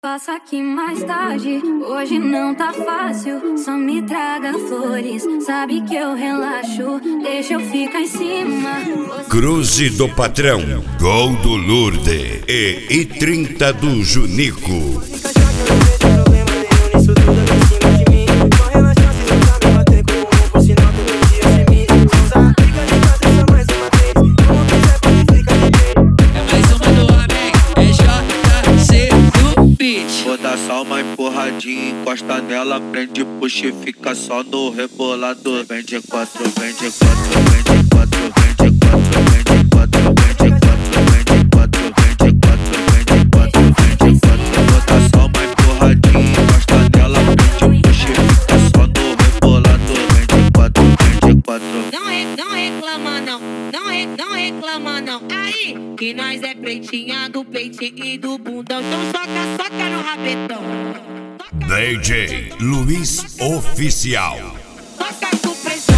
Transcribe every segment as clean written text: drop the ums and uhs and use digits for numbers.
Passa aqui mais tarde, hoje não tá fácil. Só me traga flores, sabe que eu relaxo. Deixa eu ficar em cima. Cruze do Patrão, Gol do Lourdes e 30 do Junico. Vou dar só uma empurradinha, encosta nela, prende, puxa e fica só no rebolador. Vem de quatro, vem de quatro, vem de quatro, vem de quatro, vem de quatro, vem de quatro, vem de quatro, vem de quatro, vem de quatro, vem de quatro. Vou dar só uma empurradinha, encosta nela, prende, puxa e fica só no rebolador. Vem de quatro, vem de quatro. Não reclama não reclama não. Aí, que nós é pretinha do peitinho e do bundão. Então soca no rabetão. DJ Luiz Oficial. Toca com pressão.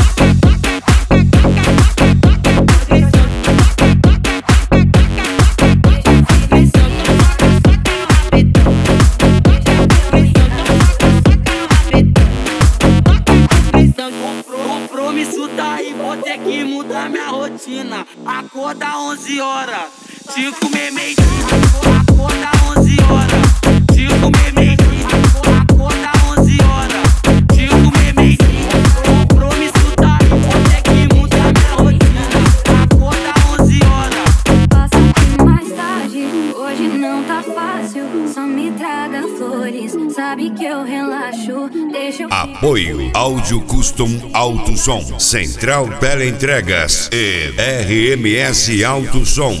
Compromisso tá aí, vou ter que mudar minha rotina. Acorda 11 horas, te comer meio dia. Acorda 11 horas, te comer meio dia. Acorda 11 horas, te comer meio dia. Compromisso tá aí, vou ter que mudar minha rotina. Acorda 11 horas. Passa aqui mais tarde, hoje não tá fácil. Só me traga flores, sabe que eu relaxo. Deixa eu Apoio Áudio Custom Alto Som, Central Teleentregas e RMS Alto Som.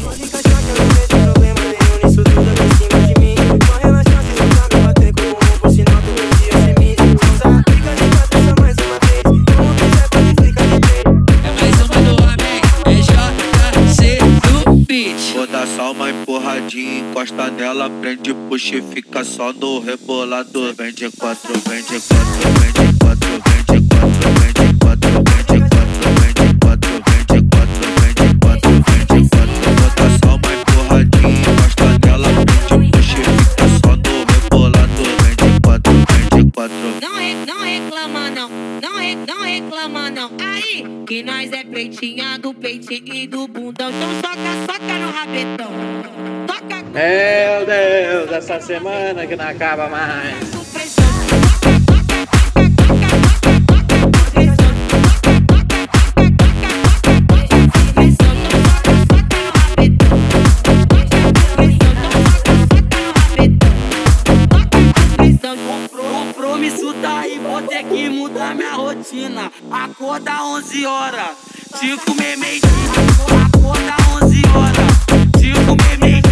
Vou dar só uma empurradinha, encosta nela, prende, puxa e fica só no rebolador. Vem de quatro, vem de quatro, vem de quatro, vem de quatro, vem de quatro, vem de quatro, vem de quatro, vem de quatro, vem de quatro, vem de quatro. Vou dar só uma empurradinha, encosta nela, prende, puxa e fica só no rebolador. Vem de quatro, vem de quatro. Não reclama não. Aí, que nós é pretinha do peitinho e do bundão. Então soca no rabetão. Toca com Meu Deus, essa semana que não acaba mais. pressão. Compromisso tá aí, vou ter que mudar minha rotina. Acorda 11 horas, te comer meio dia. Acorda 11 horas, te comer meio dia.